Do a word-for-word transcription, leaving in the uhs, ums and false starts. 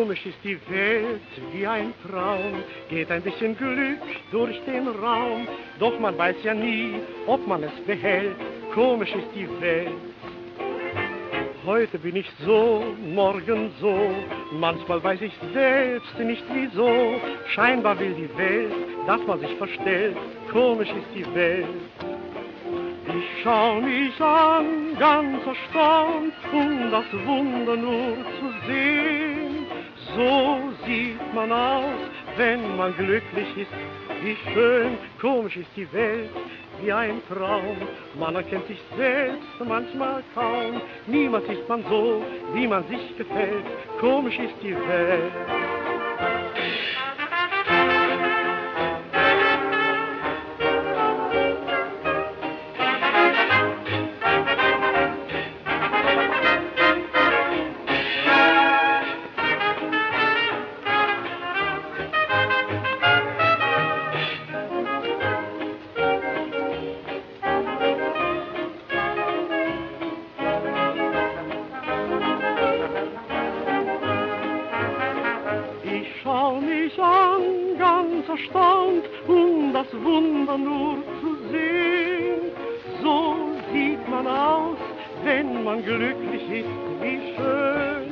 Komisch ist die Welt wie ein Traum, geht ein bisschen Glück durch den Raum, doch man weiß ja nie, ob man es behält. Komisch ist die Welt. Heute bin ich so, morgen so, manchmal weiß ich selbst nicht wieso. Scheinbar will die Welt, dass man sich verstellt. Komisch ist die Welt. Ich schau mich an, ganz erstaunt, um das Wunder nur zu sehen. So sieht man aus, wenn man glücklich ist. Wie schön, komisch ist die Welt, wie ein Traum. Man erkennt sich selbst manchmal kaum. Niemals ist man so, wie man sich gefällt. Komisch ist die Welt. Schau mich an, ganz erstaunt, um das Wunder nur zu sehen. So sieht man aus, wenn man glücklich ist, wie schön.